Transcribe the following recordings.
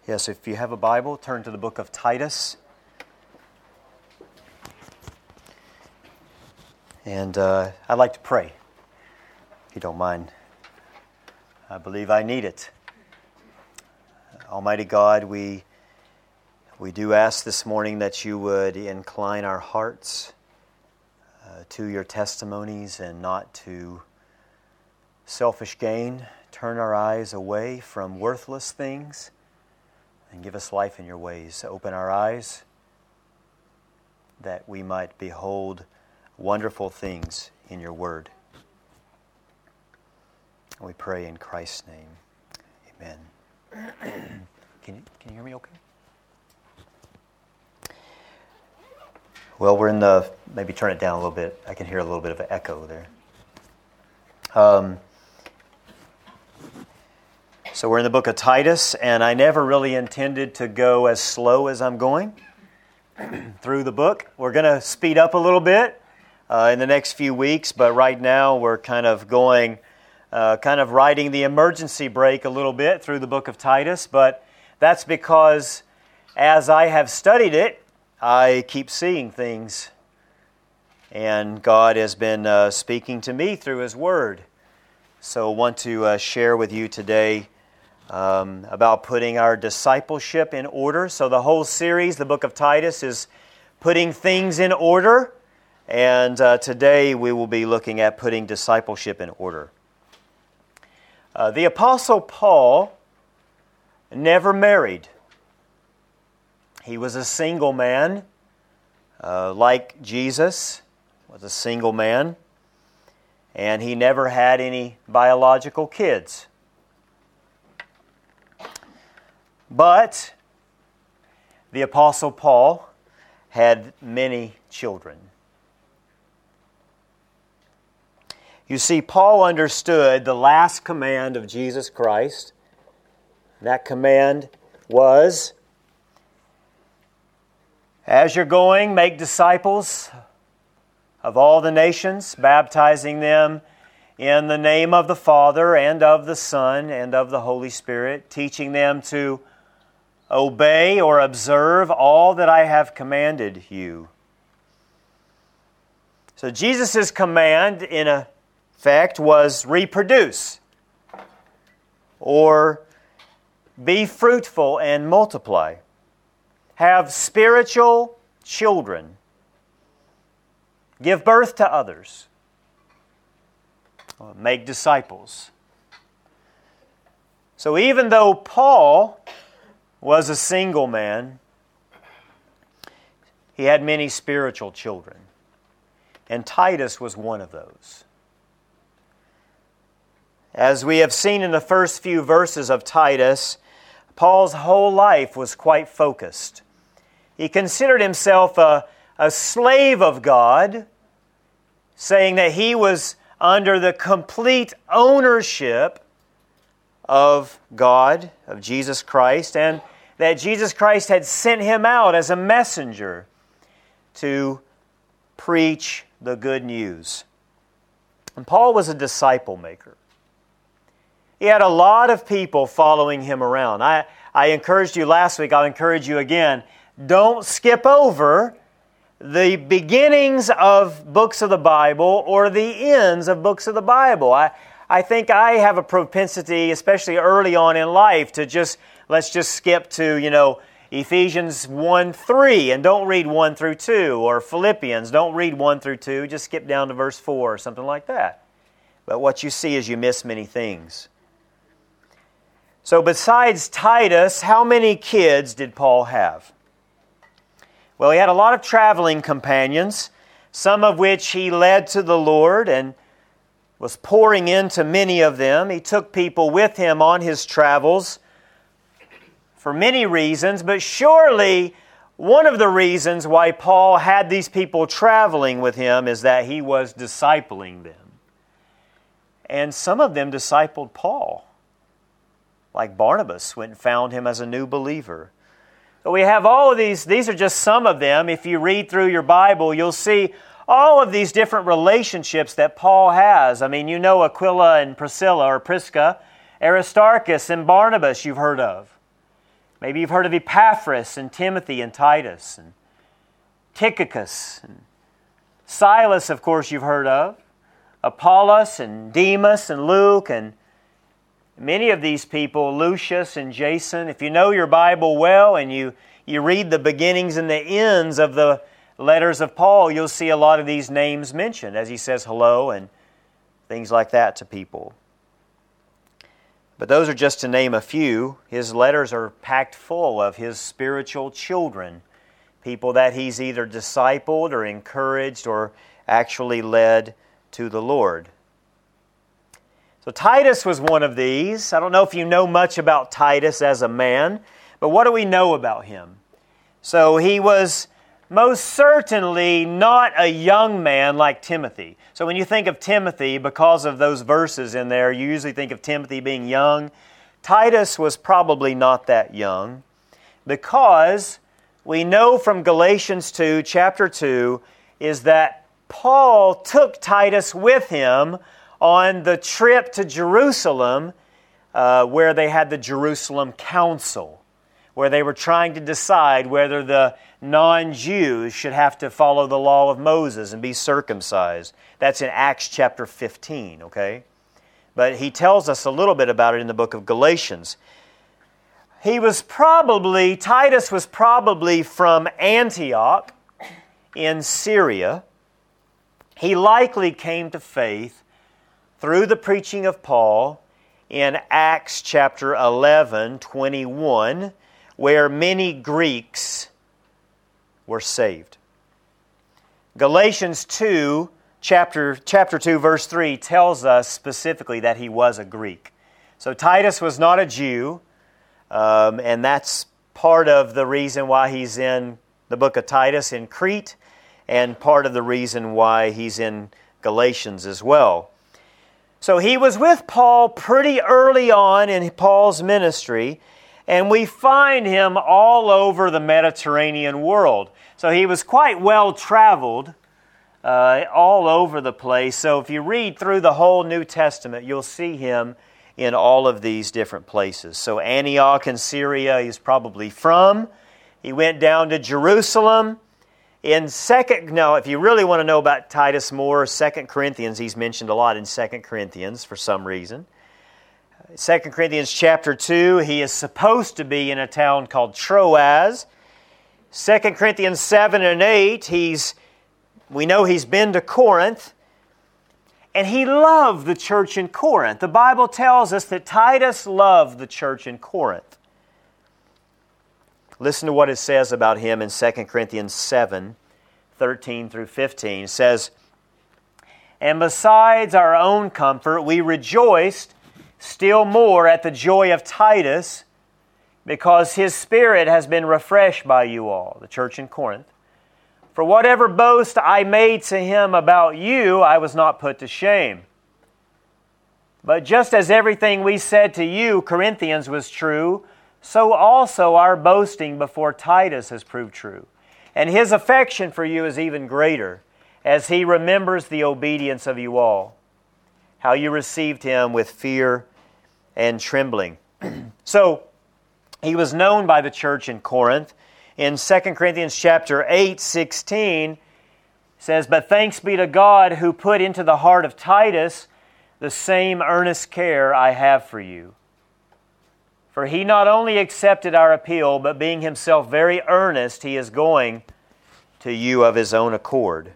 Yes, if you have a Bible, turn to the book of Titus. And I'd like to pray, if you don't mind. I believe I need it. Almighty God, we do ask this morning that you would incline our hearts to your testimonies and not to selfish gain. Turn our eyes away from worthless things and give us life in your ways. Open our eyes that we might behold wonderful things in your word. We pray in Christ's name. Amen. Can you hear me okay? Well, we're in the... Maybe turn it down a little bit. I can hear a little bit of an echo there. So we're in the book of Titus, and I never really intended to go as slow as I'm going through the book. We're going to speed up a little bit in the next few weeks, but right now we're kind of riding the emergency brake a little bit through the book of Titus, but that's because as I have studied it, I keep seeing things, and God has been speaking to me through His Word. So I want to share with you today about putting our discipleship in order. So the whole series, the book of Titus, is putting things in order, and today we will be looking at putting discipleship in order. The Apostle Paul never married. He was a single man, like Jesus was a single man, and he never had any biological kids. But the Apostle Paul had many children. You see, Paul understood the last command of Jesus Christ. That command was, as you're going, make disciples of all the nations, baptizing them in the name of the Father and of the Son and of the Holy Spirit, teaching them to obey or observe all that I have commanded you. So Jesus' command, in effect, was reproduce, or be fruitful and multiply. Have spiritual children. Give birth to others. Make disciples. So even though Paul was a single man, he had many spiritual children. And Titus was one of those. As we have seen in the first few verses of Titus, Paul's whole life was quite focused. He considered himself a slave of God, saying that he was under the complete ownership of God, of Jesus Christ, and that Jesus Christ had sent him out as a messenger to preach the good news. And Paul was a disciple maker. He had a lot of people following him around. I encouraged you last week, I'll encourage you again, don't skip over the beginnings of books of the Bible or the ends of books of the Bible. I think I have a propensity, especially early on in life, to let's just skip to, Ephesians 1:3 and don't read 1 through 2, or Philippians, don't read 1 through 2, just skip down to verse 4 or something like that. But what you see is you miss many things. So besides Titus, how many kids did Paul have? Well, he had a lot of traveling companions, some of which he led to the Lord and was pouring into many of them. He took people with him on his travels for many reasons, but surely one of the reasons why Paul had these people traveling with him is that he was discipling them. And some of them discipled Paul, like Barnabas went and found him as a new believer. So we have all of these are just some of them. If you read through your Bible, you'll see all of these different relationships that Paul has. I mean, Aquila and Priscilla or Prisca, Aristarchus and Barnabas you've heard of. Maybe you've heard of Epaphras and Timothy and Titus and Tychicus and Silas, of course, you've heard of. Apollos and Demas and Luke and many of these people, Lucius and Jason. If you know your Bible well and you read the beginnings and the ends of the letters of Paul, you'll see a lot of these names mentioned as he says hello and things like that to people. But those are just to name a few. His letters are packed full of his spiritual children, people that he's either discipled or encouraged or actually led to the Lord. So Titus was one of these. I don't know if you know much about Titus as a man, but what do we know about him? So he was most certainly not a young man like Timothy. So when you think of Timothy, because of those verses in there, you usually think of Timothy being young. Titus was probably not that young, because we know from Galatians 2, chapter 2, is that Paul took Titus with him on the trip to Jerusalem, where they had the Jerusalem Council, where they were trying to decide whether the non-Jews should have to follow the law of Moses and be circumcised. That's in Acts chapter 15, okay? But he tells us a little bit about it in the book of Galatians. Titus was probably from Antioch in Syria. He likely came to faith through the preaching of Paul in Acts chapter 11, 21, where many Greeks were saved. Galatians 2, chapter 2, verse 3 tells us specifically that he was a Greek. So Titus was not a Jew, and that's part of the reason why he's in the book of Titus in Crete, and part of the reason why he's in Galatians as well. So he was with Paul pretty early on in Paul's ministry, and we find him all over the Mediterranean world. So he was quite well traveled all over the place. So if you read through the whole New Testament, you'll see him in all of these different places. So Antioch in Syria he's probably from. He went down to Jerusalem. If you really want to know about Titus more, 2 Corinthians, he's mentioned a lot in 2 Corinthians for some reason. 2 Corinthians chapter 2, he is supposed to be in a town called Troas. 2 Corinthians 7 and 8, we know he's been to Corinth, and he loved the church in Corinth. The Bible tells us that Titus loved the church in Corinth. Listen to what it says about him in 2 Corinthians 7, 13 through 15. It says, "And besides our own comfort, we rejoiced still more at the joy of Titus, because his spirit has been refreshed by you all," the church in Corinth. "For whatever boast I made to him about you, I was not put to shame. But just as everything we said to you, Corinthians, was true, so also our boasting before Titus has proved true. And his affection for you is even greater, as he remembers the obedience of you all, how you received him with fear and trembling." So, he was known by the church in Corinth. In 2 Corinthians chapter 8, 16, it says, "But thanks be to God who put into the heart of Titus the same earnest care I have for you. For he not only accepted our appeal, but being himself very earnest, he is going to you of his own accord."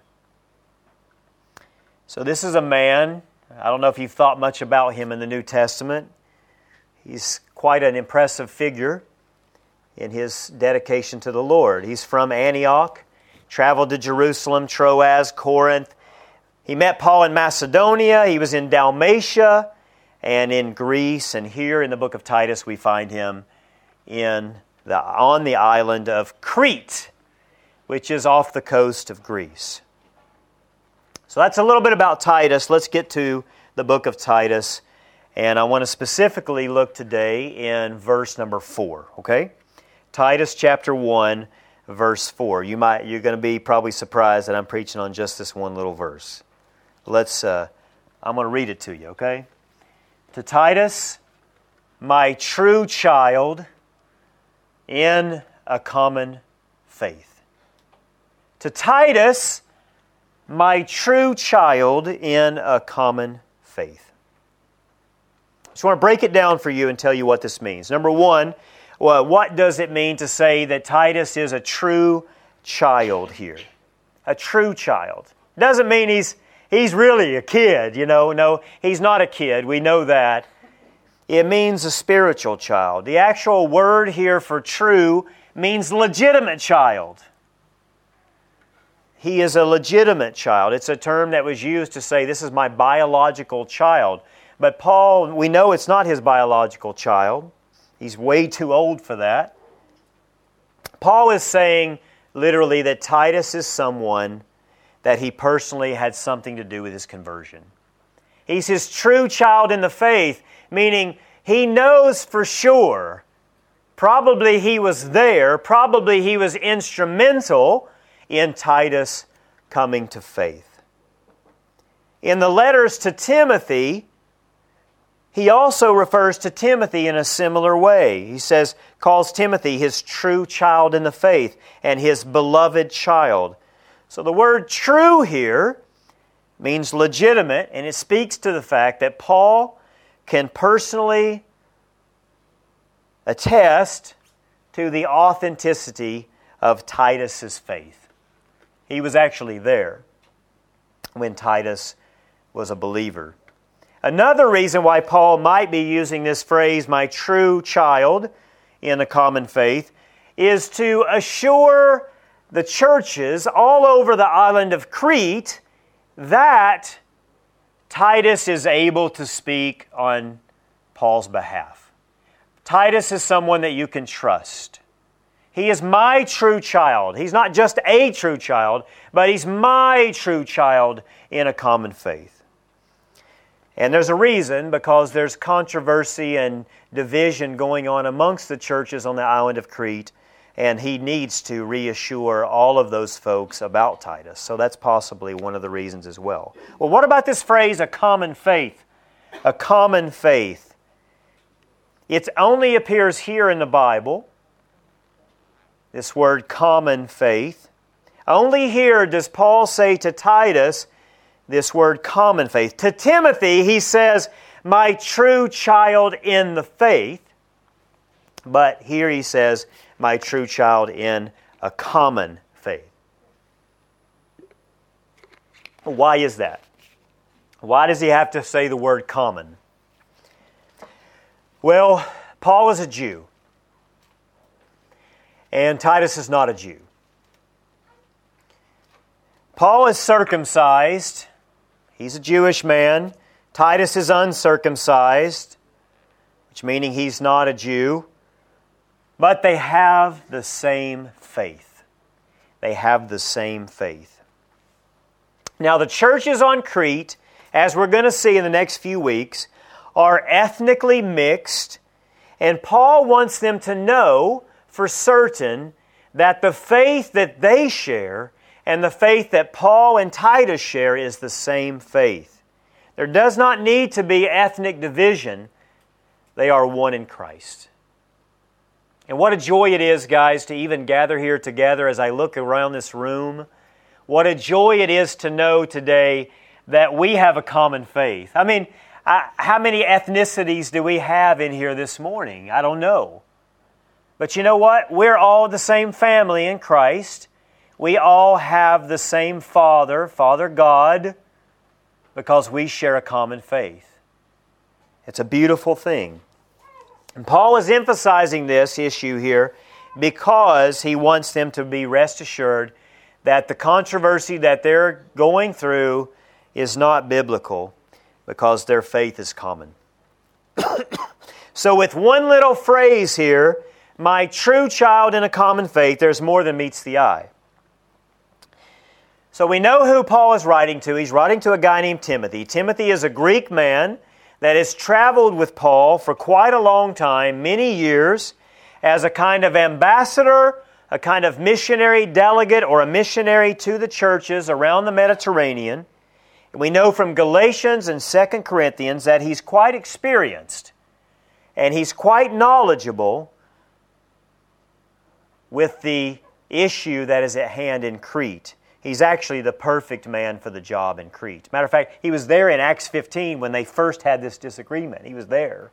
So this is a man, I don't know if you've thought much about him in the New Testament. He's quite an impressive figure in his dedication to the Lord. He's from Antioch, traveled to Jerusalem, Troas, Corinth. He met Paul in Macedonia. He was in Dalmatia and in Greece, and here in the book of Titus we find him on the island of Crete, which is off the coast of Greece. So that's a little bit about Titus. Let's get to the book of Titus, and I want to specifically look today in verse number 4, okay? Titus chapter 1, verse 4. You're going to be probably surprised that I'm preaching on just this one little verse. I'm going to read it to you, okay? "To Titus, my true child, in a common faith. To Titus, my true child in a common faith. I just want to break it down for you and tell you what this means. Number one, what does it mean to say that Titus is a true child here? A true child. Doesn't mean he's really a kid, you know. No, he's not a kid. We know that. It means a spiritual child. The actual word here for true means legitimate child. He is a legitimate child. It's a term that was used to say, this is my biological child. But Paul, we know it's not his biological child. He's way too old for that. Paul is saying, literally, that Titus is someone that he personally had something to do with his conversion. He's his true child in the faith, meaning he knows for sure, probably he was there, probably he was instrumental in Titus coming to faith. In the letters to Timothy, he also refers to Timothy in a similar way. He calls Timothy his true child in the faith and his beloved child. So the word true here means legitimate, and it speaks to the fact that Paul can personally attest to the authenticity of Titus's faith. He was actually there when Titus was a believer. Another reason why Paul might be using this phrase, my true child in a common faith, is to assure the churches all over the island of Crete that Titus is able to speak on Paul's behalf. Titus is someone that you can trust. He is my true child. He's not just a true child, but he's my true child in a common faith. And there's a reason, because there's controversy and division going on amongst the churches on the island of Crete, and he needs to reassure all of those folks about Titus. So that's possibly one of the reasons as well. Well, what about this phrase, a common faith? A common faith. It only appears here in the Bible, this word common faith. Only here does Paul say to Titus this word common faith. To Timothy, he says, my true child in the faith. But here he says, my true child in a common faith. Why is that? Why does he have to say the word common? Well, Paul is a Jew, and Titus is not a Jew. Paul is circumcised. He's a Jewish man. Titus is uncircumcised, which meaning he's not a Jew. But they have the same faith. They have the same faith. Now, the churches on Crete, as we're going to see in the next few weeks, are ethnically mixed, and Paul wants them to know for certain that the faith that they share and the faith that Paul and Titus share is the same faith. There does not need to be ethnic division. They are one in Christ. And what a joy it is, guys, to even gather here together as I look around this room. What a joy it is to know today that we have a common faith. I mean, how many ethnicities do we have in here this morning? I don't know. But you know what? We're all the same family in Christ. We all have the same Father, Father God, because we share a common faith. It's a beautiful thing. And Paul is emphasizing this issue here because he wants them to be rest assured that the controversy that they're going through is not biblical, because their faith is common. So with one little phrase here, my true child in a common faith, there's more than meets the eye. So we know who Paul is writing to. He's writing to a guy named Timothy. Timothy is a Greek man that has traveled with Paul for quite a long time, many years, as a kind of ambassador, a kind of missionary delegate, or a missionary to the churches around the Mediterranean. And we know from Galatians and 2 Corinthians that he's quite experienced and he's quite knowledgeable with the issue that is at hand in Crete. He's actually the perfect man for the job in Crete. Matter of fact, he was there in Acts 15 when they first had this disagreement. He was there.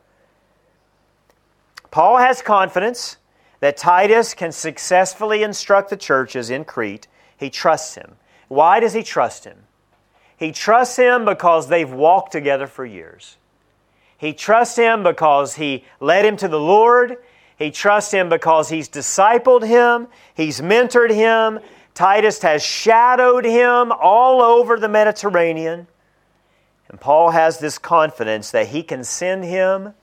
Paul has confidence that Titus can successfully instruct the churches in Crete. He trusts him. Why does he trust him? He trusts him because they've walked together for years. He trusts him because he led him to the Lord. He trusts him because he's discipled him. He's mentored him. Titus has shadowed him all over the Mediterranean. And Paul has this confidence that he can send him,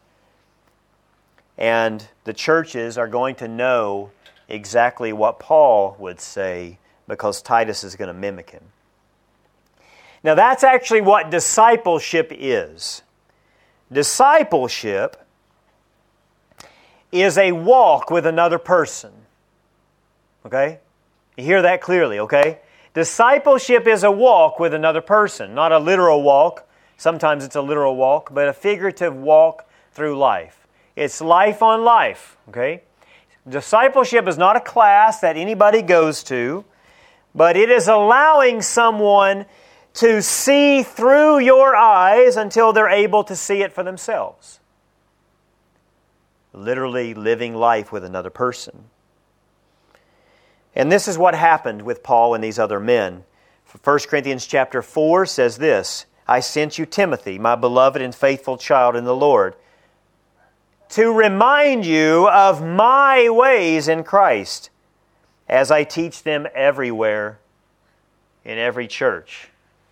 and the churches are going to know exactly what Paul would say because Titus is going to mimic him. Now that's actually what discipleship is. Discipleship is a walk with another person. Okay? You hear that clearly, okay? Discipleship is a walk with another person, not a literal walk. Sometimes it's a literal walk, but a figurative walk through life. It's life on life, okay? Discipleship is not a class that anybody goes to, but it is allowing someone to see through your eyes until they're able to see it for themselves. Literally living life with another person. And this is what happened with Paul and these other men. 1 Corinthians chapter 4 says this, I sent you Timothy, my beloved and faithful child in the Lord, to remind you of my ways in Christ, as I teach them everywhere in every church.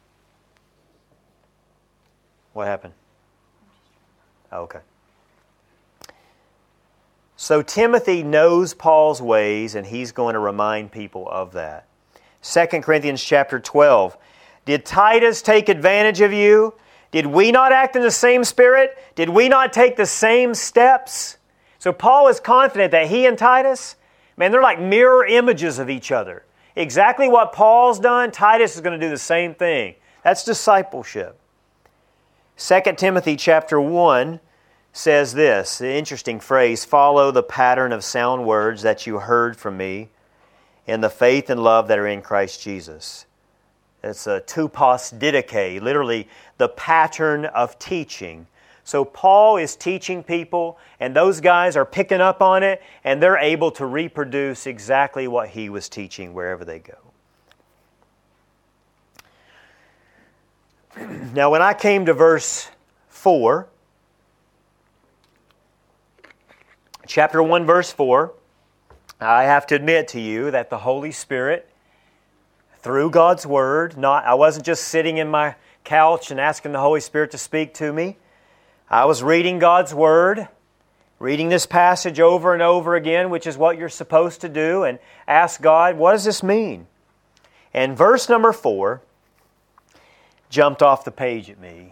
What happened? Oh, okay. So Timothy knows Paul's ways, and he's going to remind people of that. 2 Corinthians chapter 12. Did Titus take advantage of you? Did we not act in the same spirit? Did we not take the same steps? So Paul is confident that he and Titus, man, they're like mirror images of each other. Exactly what Paul's done, Titus is going to do the same thing. That's discipleship. 2 Timothy chapter 1 says this, the interesting phrase, follow the pattern of sound words that you heard from me in the faith and love that are in Christ Jesus. It's a tupos didache, literally the pattern of teaching. So Paul is teaching people, and those guys are picking up on it, and they're able to reproduce exactly what he was teaching wherever they go. Now, when I came to verse 4, chapter 1, verse 4, I have to admit to you that the Holy Spirit, through God's Word, I wasn't just sitting in my couch and asking the Holy Spirit to speak to me. I was reading God's Word, reading this passage over and over again, which is what you're supposed to do, and ask God, what does this mean? And verse number 4 jumped off the page at me.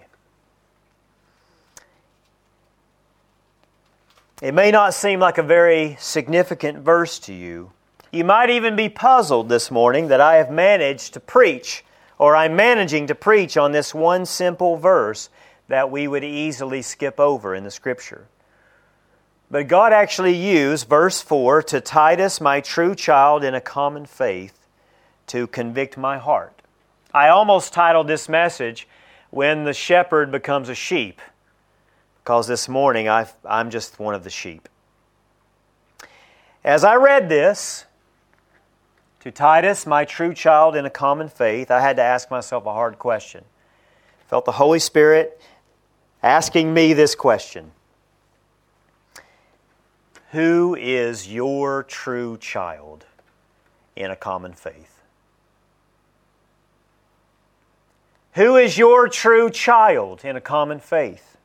It may not seem like a very significant verse to you. You might even be puzzled this morning that I have managed to preach, or I'm managing to preach on this one simple verse that we would easily skip over in the Scripture. But God actually used verse 4 to Titus, my true child in a common faith, to convict my heart. I almost titled this message, When the Shepherd Becomes a Sheep, because this morning I'm just one of the sheep. As I read this, to Titus, my true child in a common faith, I had to ask myself a hard question. I felt the Holy Spirit asking me this question. Who is your true child in a common faith? Who is your true child in a common faith?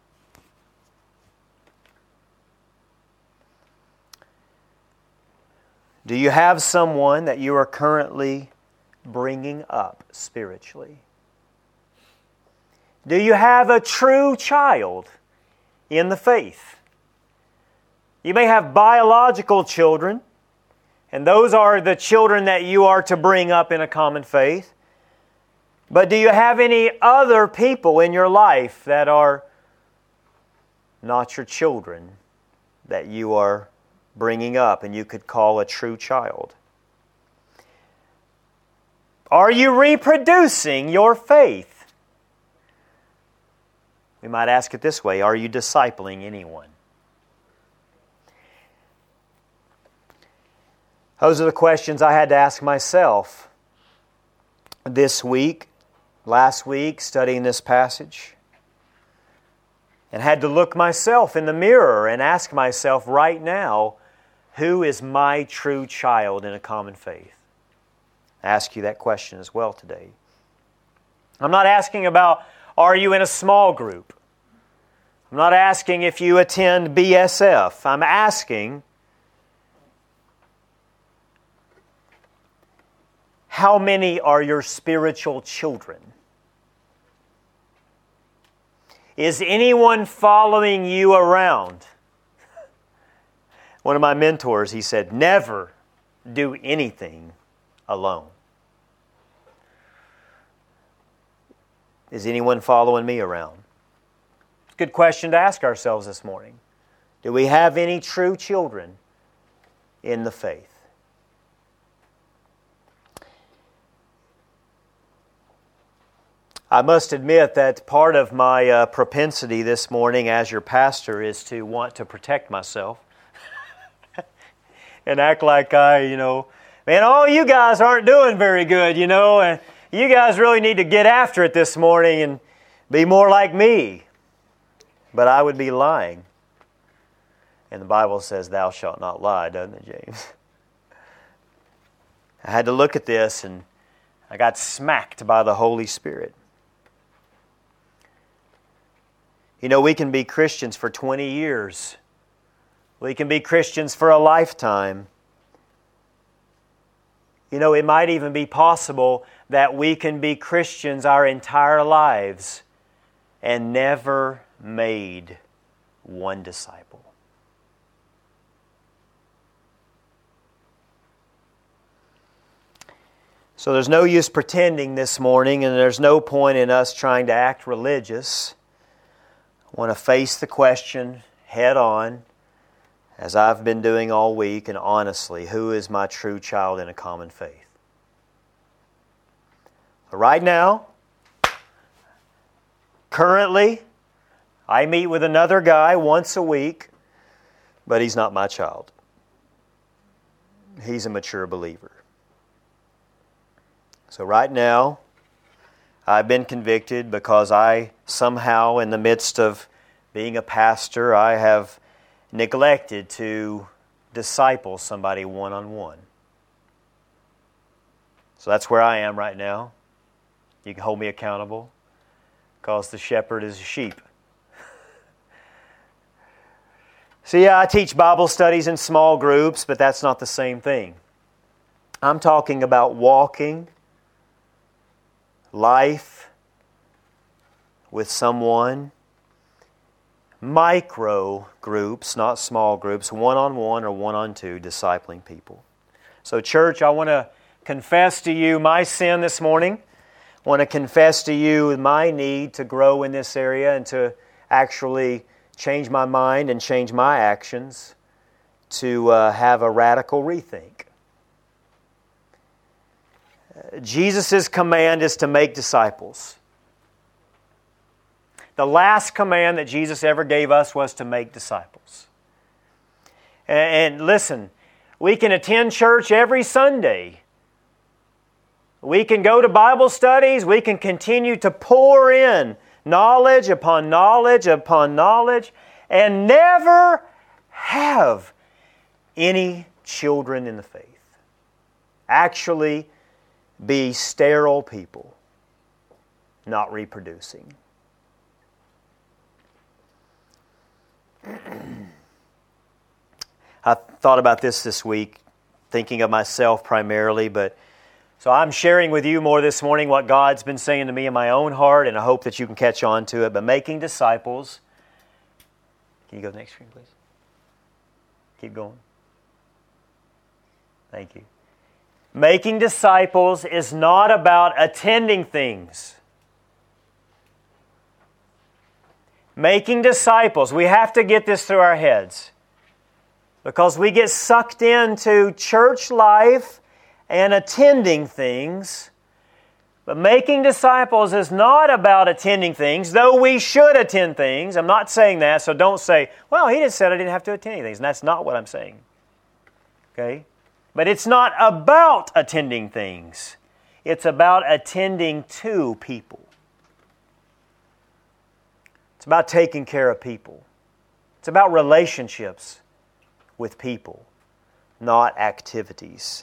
Do you have someone that you are currently bringing up spiritually? Do you have a true child in the faith? You may have biological children, and those are the children that you are to bring up in a common faith. But do you have any other people in your life that are not your children that you are bringing up and you could call a true child? Are you reproducing your faith? We might ask it this way: are you discipling anyone? Those are the questions I had to ask myself this week, last week, studying this passage. And had to look myself in the mirror and ask myself right now, who is my true child in a common faith? I ask you that question as well today. I'm not asking about, are you in a small group? I'm not asking if you attend BSF. I'm asking, how many are your spiritual children? Is anyone following you around? One of my mentors, he said, never do anything alone. Is anyone following me around? It's a good question to ask ourselves this morning. Do we have any true children in the faith? I must admit that part of my propensity this morning as your pastor is to want to protect myself and act like man, all you guys aren't doing very good, and you guys really need to get after it this morning and be more like me. But I would be lying. And the Bible says, thou shalt not lie, doesn't it, James? I had to look at this and I got smacked by the Holy Spirit. We can be Christians for 20 years. We can be Christians for a lifetime. It might even be possible that we can be Christians our entire lives and never made one disciple. So there's no use pretending this morning, and there's no point in us trying to act religious. I want to face the question head on, as I've been doing all week, and honestly, who is my true child in a common faith? Right now, currently, I meet with another guy once a week, but he's not my child. He's a mature believer. So right now, I've been convicted because I somehow, in the midst of being a pastor, I have neglected to disciple somebody one-on-one. So that's where I am right now. You can hold me accountable because the shepherd is a sheep. So I teach Bible studies in small groups, but that's not the same thing. I'm talking about walking life with someone, micro groups, not small groups, one-on-one or one-on-two, discipling people. So church, I want to confess to you my sin this morning. I want to confess to you my need to grow in this area and to actually change my mind and change my actions to have a radical rethink. Jesus' command is to make disciples. The last command that Jesus ever gave us was to make disciples. And listen, we can attend church every Sunday. We can go to Bible studies. We can continue to pour in knowledge upon knowledge upon knowledge and never have any children in the faith. Actually, be sterile people, not reproducing. I thought about this week, thinking of myself primarily, so I'm sharing with you more this morning what God's been saying to me in my own heart, and I hope that you can catch on to it. But making disciples, can you go to the next screen, please? Keep going. Thank you. Making disciples is not about attending things. Making disciples, we have to get this through our heads. because we get sucked into church life and attending things. But making disciples is not about attending things, though we should attend things. I'm not saying that, so don't say, well, he just said I didn't have to attend things. And that's not what I'm saying. Okay? But it's not about attending things. It's about attending to people. It's about taking care of people. It's about relationships with people, not activities.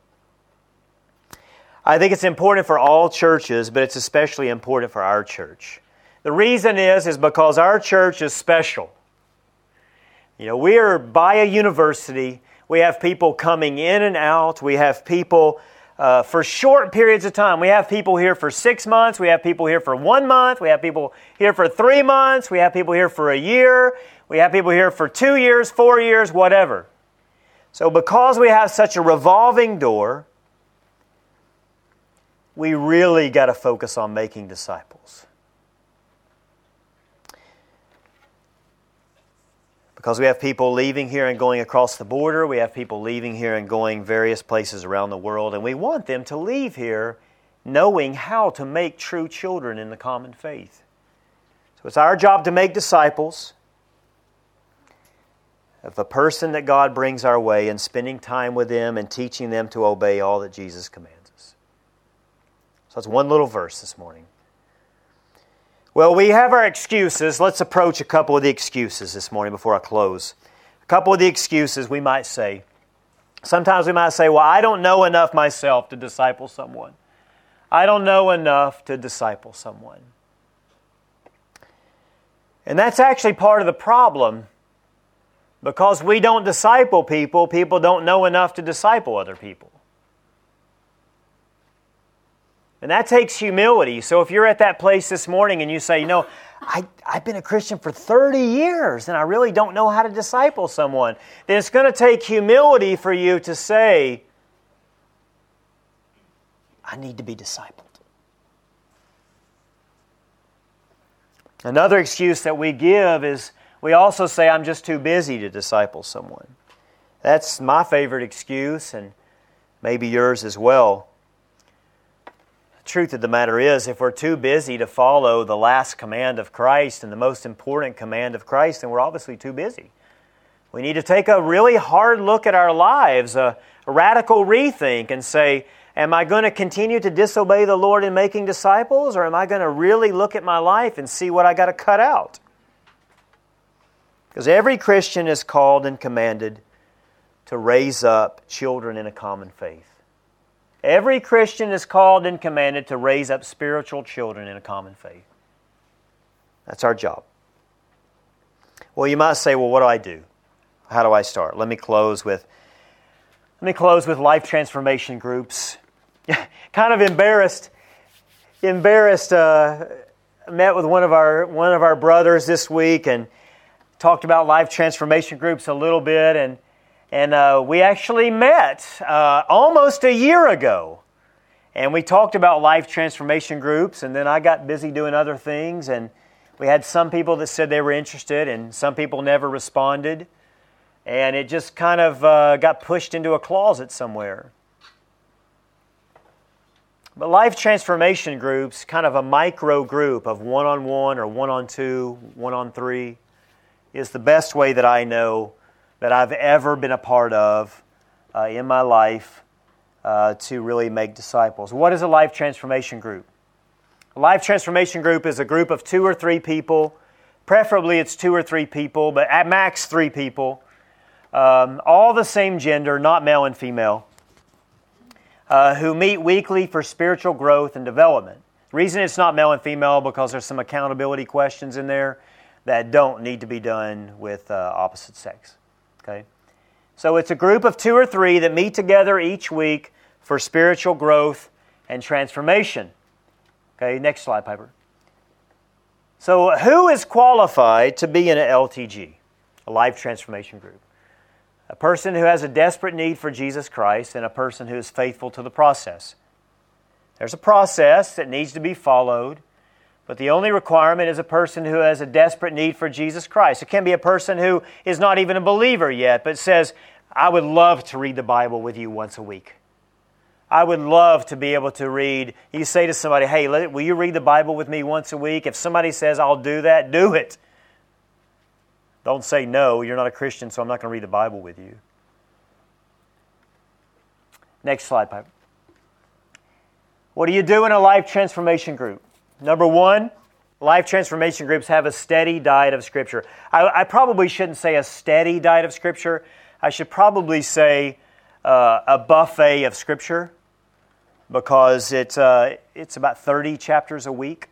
I think it's important for all churches, but it's especially important for our church. The reason is because our church is special. We are by a university. We have people coming in and out. We have people for short periods of time. We have people here for 6 months. We have people here for 1 month. We have people here for 3 months. We have people here for a year. We have people here for 2 years, 4 years, whatever. So because we have such a revolving door, we really got to focus on making disciples. Because we have people leaving here and going across the border. We have people leaving here and going various places around the world. And we want them to leave here knowing how to make true children in the common faith. So it's our job to make disciples of the person that God brings our way and spending time with them and teaching them to obey all that Jesus commands. So that's one little verse this morning. Well, we have our excuses. Let's approach a couple of the excuses this morning before I close. A couple of the excuses we might say. Sometimes we might say, well, I don't know enough myself to disciple someone. I don't know enough to disciple someone. And that's actually part of the problem. Because we don't disciple people, people don't know enough to disciple other people. And that takes humility. So if you're at that place this morning and you say, I've been a Christian for 30 years and I really don't know how to disciple someone, then it's going to take humility for you to say, I need to be discipled. Another excuse that we give is we also say, I'm just too busy to disciple someone. That's my favorite excuse and maybe yours as well. Truth of the matter is, if we're too busy to follow the last command of Christ and the most important command of Christ, then we're obviously too busy. We need to take a really hard look at our lives, a radical rethink and say, am I going to continue to disobey the Lord in making disciples, or am I going to really look at my life and see what I got to cut out? Because every Christian is called and commanded to raise up children in a common faith. Every Christian is called and commanded to raise up spiritual children in a common faith. That's our job. Well, you might say, well, what do I do? How do I start? Let me close with life transformation groups. Kind of embarrassed. I met with one of our brothers this week and talked about life transformation groups a little bit, and we actually met almost a year ago. And we talked about life transformation groups, and then I got busy doing other things, and we had some people that said they were interested, and some people never responded. And it just kind of got pushed into a closet somewhere. But life transformation groups, kind of a micro group of one-on-one or one-on-two, one-on-three, is the best way that I know that I've ever been a part of in my life to really make disciples. What is a life transformation group? A life transformation group is a group of 2 or 3 people. Preferably it's 2 or 3 people, but at max 3 people. All the same gender, not male and female, who meet weekly for spiritual growth and development. The reason it's not male and female because there's some accountability questions in there that don't need to be done with opposite sex. Okay? So it's a group of 2 or 3 that meet together each week for spiritual growth and transformation. Okay, next slide, Piper. So who is qualified to be in an LTG, a life transformation group? A person who has a desperate need for Jesus Christ and a person who is faithful to the process. There's a process that needs to be followed, But the only requirement is a person who has a desperate need for Jesus Christ. It can be a person who is not even a believer yet, but says, I would love to read the Bible with you once a week. I would love to be able to read. You say to somebody, hey, will you read the Bible with me once a week? If somebody says, I'll do that, do it. Don't say, no, you're not a Christian, so I'm not going to read the Bible with you. Next slide, Piper. What do you do in a life transformation group? Number one, life transformation groups have a steady diet of Scripture. I probably shouldn't say a steady diet of Scripture. I should probably say a buffet of Scripture, because it's about 30 chapters a week.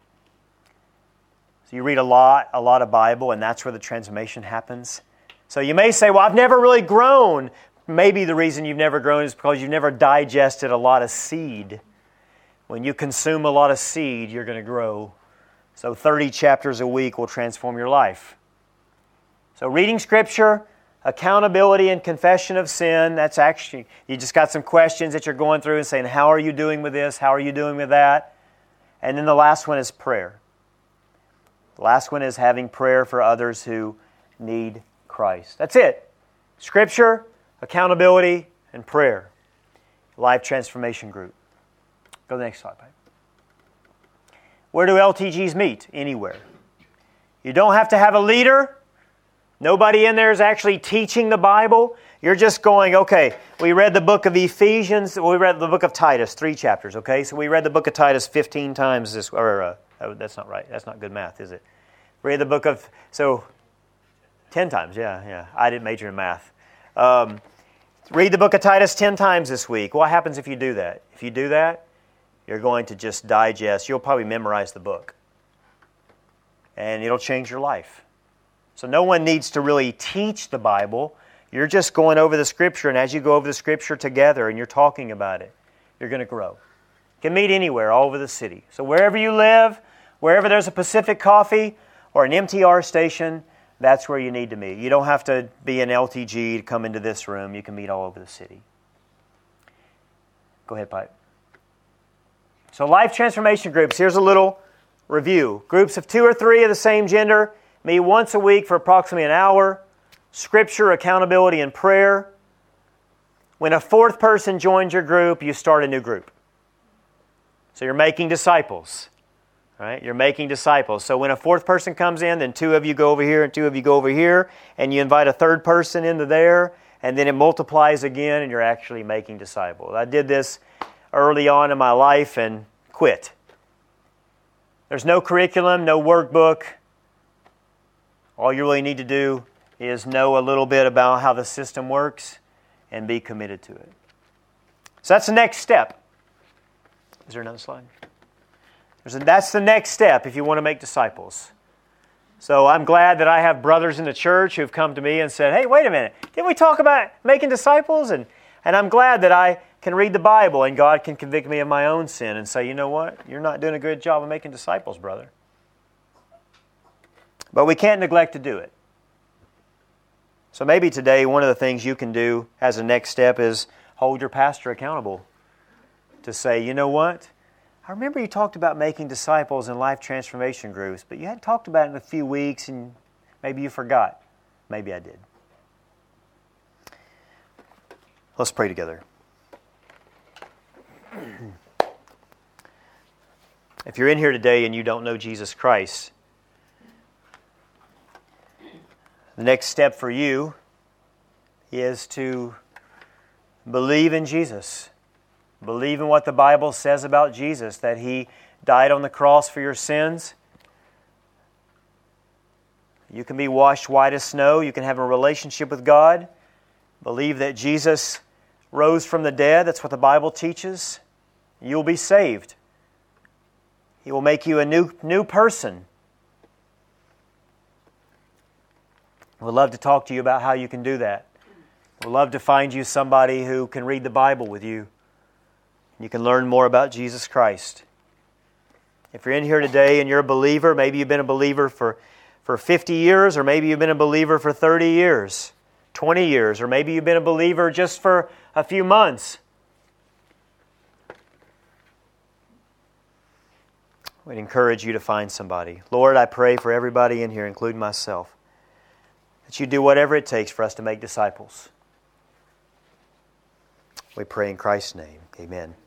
So you read a lot of Bible, and that's where the transformation happens. So you may say, well, I've never really grown. Maybe the reason you've never grown is because you've never digested a lot of seed. When you consume a lot of seed, you're going to grow. So 30 chapters a week will transform your life. So reading Scripture, accountability and confession of sin, that's actually, you just got some questions that you're going through and saying, how are you doing with this? How are you doing with that? And then the last one is prayer. The last one is having prayer for others who need Christ. That's it. Scripture, accountability, and prayer. Life transformation group. Go to the next slide, Pipe. Where do LTGs meet? Anywhere. You don't have to have a leader. Nobody in there is actually teaching the Bible. You're just going, okay, we read the book of Ephesians, we read the book of Titus, 3 chapters, okay? So we read the book of Titus 15 times this, that's not right. That's not good math, is it? Read the book of, 10 times, yeah. I didn't major in math. Read the book of Titus 10 times this week. What happens if you do that? If you do that, you're going to just digest. You'll probably memorize the book. And it'll change your life. So no one needs to really teach the Bible. You're just going over the Scripture, and as you go over the Scripture together and you're talking about it, you're going to grow. You can meet anywhere, all over the city. So wherever you live, wherever there's a Pacific Coffee or an MTR station, that's where you need to meet. You don't have to be an LTG to come into this room. You can meet all over the city. Go ahead, Pipe. So life transformation groups, here's a little review. Groups of 2 or 3 of the same gender meet once a week for approximately an hour. Scripture, accountability, and prayer. When a 4th person joins your group, you start a new group. So you're making disciples. Right? You're making disciples. So when a 4th person comes in, then 2 of you go over here and 2 of you go over here, and you invite a 3rd person into there, and then it multiplies again, and you're actually making disciples. I did this early on in my life and quit. There's no curriculum, no workbook. All you really need to do is know a little bit about how the system works and be committed to it. So that's the next step. Is there another slide? That's the next step if you want to make disciples. So I'm glad that I have brothers in the church who've come to me and said, hey, wait a minute, didn't we talk about making disciples? And I'm glad that I can read the Bible and God can convict me of my own sin and say, you know what? You're not doing a good job of making disciples, brother. But we can't neglect to do it. So maybe today one of the things you can do as a next step is hold your pastor accountable to say, you know what? I remember you talked about making disciples in life transformation groups, but you hadn't talked about it in a few weeks and maybe you forgot. Maybe I did. Let's pray together. If you're in here today and you don't know Jesus Christ, the next step for you is to believe in Jesus. Believe in what the Bible says about Jesus, that He died on the cross for your sins. You can be washed white as snow. You can have a relationship with God. Believe that Jesus rose from the dead. That's what the Bible teaches. You'll be saved. He will make you a new person. We'd love to talk to you about how you can do that. We'd love to find you somebody who can read the Bible with you. You can learn more about Jesus Christ. If you're in here today and you're a believer, maybe you've been a believer for 50 years, or maybe you've been a believer for 30 years, 20 years, or maybe you've been a believer just for a few months. We'd encourage you to find somebody. Lord, I pray for everybody in here, including myself, that you do whatever it takes for us to make disciples. We pray in Christ's name. Amen.